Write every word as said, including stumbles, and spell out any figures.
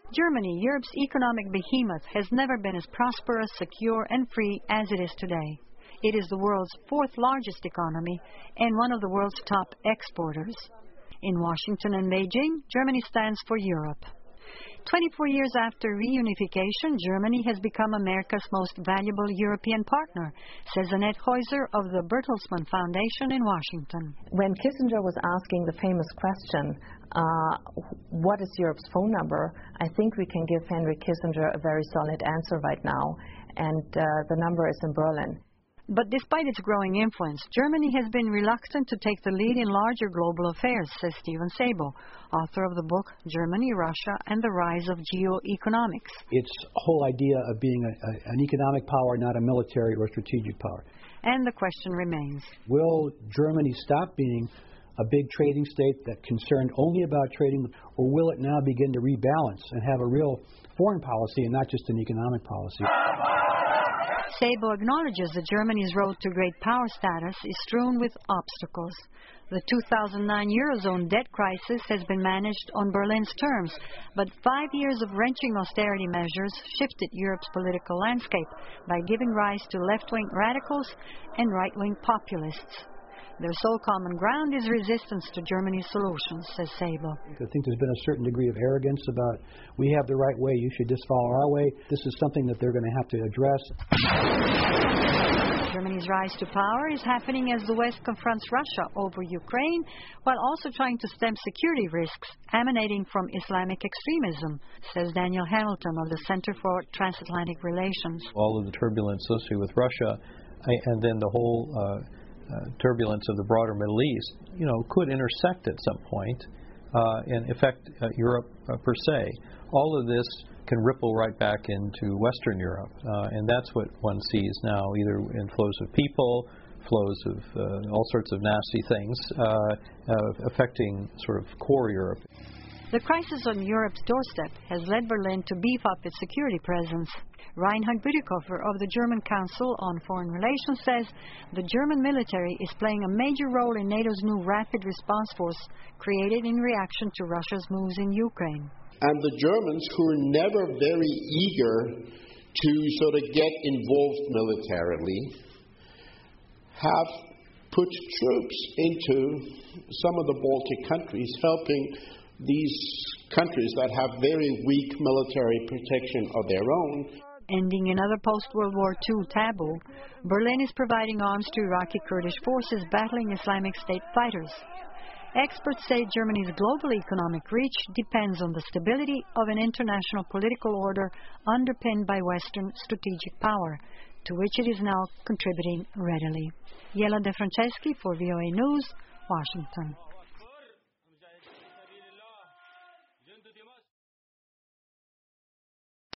Germany, Europe's economic behemoth, has never been as prosperous, secure, and free as it is today. It is the world's fourth largest economy and one of the world's top exporters. In Washington and Beijing, Germany stands for Europe. twenty-four years after reunification, Germany has become America's most valuable European partner, says Annette Heuser of the Bertelsmann Foundation in Washington. When Kissinger was asking the famous question, uh, what is Europe's phone number, I think we can give Henry Kissinger a very solid answer right now, and uh, the number is in Berlin. But despite its growing influence, Germany has been reluctant to take the lead in larger global affairs, says Stephen Szabo, author of the book Germany, Russia, and the Rise of Geoeconomics. Its whole idea of being a, a, an economic power, not a military or strategic power. And the question remains, will Germany stop being a big trading state that concerned only about trading, or will it now begin to rebalance and have a real foreign policy and not just an economic policy? Szabo acknowledges that Germany's road to great power status is strewn with obstacles. The two thousand nine Eurozone debt crisis has been managed on Berlin's terms, but five years of wrenching austerity measures shifted Europe's political landscape by giving rise to left-wing radicals and right-wing populists. Their sole common ground is resistance to Germany's solutions, says Szabo. I think there's been a certain degree of arrogance about, we have the right way, you should just follow our way. This is something that they're going to have to address. Germany's rise to power is happening as the West confronts Russia over Ukraine, while also trying to stem security risks emanating from Islamic extremism, says Daniel Hamilton of the Center for Transatlantic Relations. All of the turbulence associated with Russia, and then the whole uh, Uh, turbulence of the broader Middle East, you know, could intersect at some point uh, and affect uh, Europe uh, per se. All of this can ripple right back into Western Europe, uh, and that's what one sees now, either in flows of people, flows of uh, all sorts of nasty things uh, uh, affecting sort of core Europe. The crisis on Europe's doorstep has led Berlin to beef up its security presence. Reinhard Bütikofer of the German Council on Foreign Relations says the German military is playing a major role in NATO's new rapid response force created in reaction to Russia's moves in Ukraine. And the Germans, who are never very eager to sort of get involved militarily, have put troops into some of the Baltic countries, helping these countries that have very weak military protection of their own. Ending another post-World War Two taboo, Berlin is providing arms to Iraqi Kurdish forces battling Islamic State fighters. Experts say Germany's global economic reach depends on the stability of an international political order underpinned by Western strategic power, to which it is now contributing readily. Jela De Franceschi for V O A News, Washington.